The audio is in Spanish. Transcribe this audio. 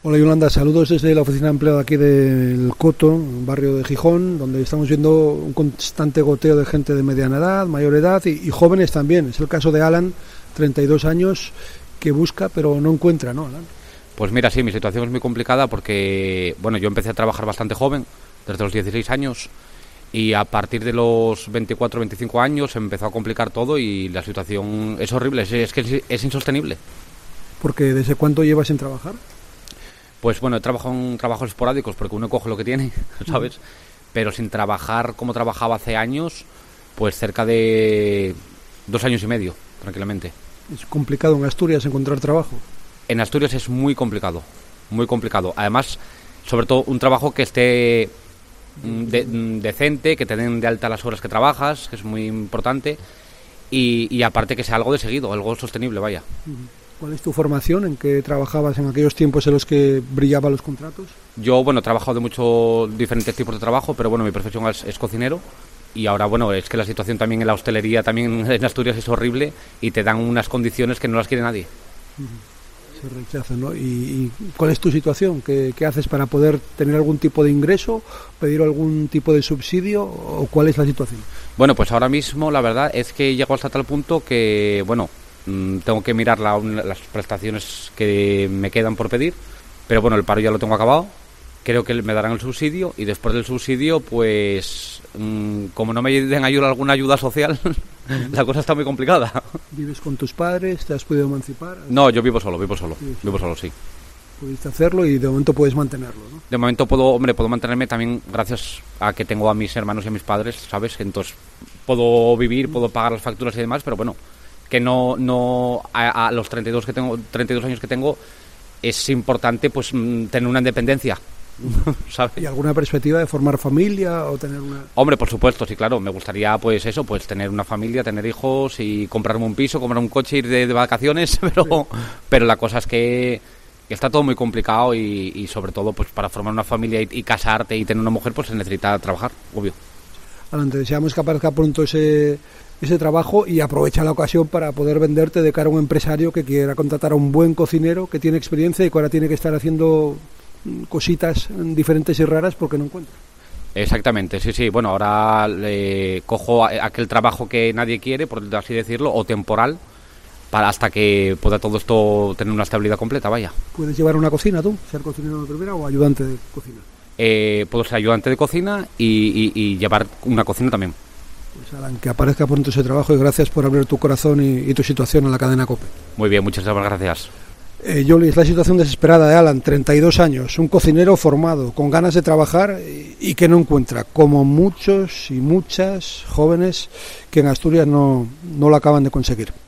Hola Yolanda, saludos desde la oficina de empleo de aquí del Coto, un barrio de Gijón, donde estamos viendo un constante goteo de gente de mediana edad, mayor edad y jóvenes también. Es el caso de Alan, 32 años, que busca pero no encuentra, ¿no, Alan? Pues mira, sí, mi situación es muy complicada porque, bueno, yo empecé a trabajar bastante joven, desde los 16 años, y a partir de los 24 o 25 años se empezó a complicar todo y la situación es horrible, es que es insostenible. Porque ¿desde cuánto llevas sin trabajar? Pues bueno, he trabajado en trabajos esporádicos porque uno coge lo que tiene, ¿sabes? Pero sin trabajar como trabajaba hace años, pues cerca de 2 años y medio, tranquilamente. Es complicado en Asturias encontrar trabajo. En Asturias es muy complicado, muy complicado. Además, sobre todo un trabajo que esté decente, que te den de alta las horas que trabajas, que es muy importante, y aparte que sea algo de seguido, algo sostenible, vaya. ¿Cuál es tu formación? ¿En qué trabajabas en aquellos tiempos en los que brillaban los contratos? Yo, bueno, he trabajado de muchos diferentes tipos de trabajo, pero bueno, mi profesión es cocinero. Y ahora, bueno, es que la situación también en la hostelería, también en Asturias, es horrible y te dan unas condiciones que no las quiere nadie. Se rechazan, ¿no? ¿Y cuál es tu situación? ¿Qué haces para poder tener algún tipo de ingreso, pedir algún tipo de subsidio o cuál es la situación? Bueno, pues ahora mismo la verdad es que llego hasta tal punto que, bueno, tengo que mirar las prestaciones que me quedan por pedir, pero bueno, el paro ya lo tengo acabado. Creo que me darán el subsidio y después del subsidio, pues como no me den alguna ayuda social, la cosa está muy complicada. ¿Vives con tus padres? ¿Te has podido emancipar? No, yo vivo solo, sí. Pudiste hacerlo y de momento puedes mantenerlo, ¿no? De momento puedo mantenerme también gracias a que tengo a mis hermanos y a mis padres, ¿sabes? Entonces puedo vivir, puedo pagar las facturas y demás, pero bueno, que no a los 32 años que tengo es importante pues tener una independencia. ¿Sabes? ¿Y alguna perspectiva de formar familia o tener una...? Hombre, por supuesto, sí, claro, me gustaría pues eso, pues tener una familia, tener hijos y comprarme un piso, comprar un coche, ir de vacaciones, pero la cosa es que está todo muy complicado y sobre todo pues para formar una familia y casarte y tener una mujer pues se necesita trabajar, obvio. Alan, te deseamos que aparezca pronto ese trabajo y aprovecha la ocasión para poder venderte de cara a un empresario que quiera contratar a un buen cocinero que tiene experiencia y que ahora tiene que estar haciendo cositas diferentes y raras porque no encuentra. Exactamente, sí. Bueno, ahora cojo aquel trabajo que nadie quiere, por así decirlo, o temporal, para hasta que pueda todo esto tener una estabilidad completa, vaya. ¿Puedes llevar una cocina tú? ¿Ser cocinero de primera o ayudante de cocina? Puedo ser ayudante de cocina y llevar una cocina también. Pues Alan, que aparezca pronto ese trabajo y gracias por abrir tu corazón y tu situación en la cadena COPE. Muy bien, muchas gracias. Yoli, es la situación desesperada de Alan, 32 años, un cocinero formado, con ganas de trabajar y que no encuentra, como muchos y muchas jóvenes que en Asturias no lo acaban de conseguir.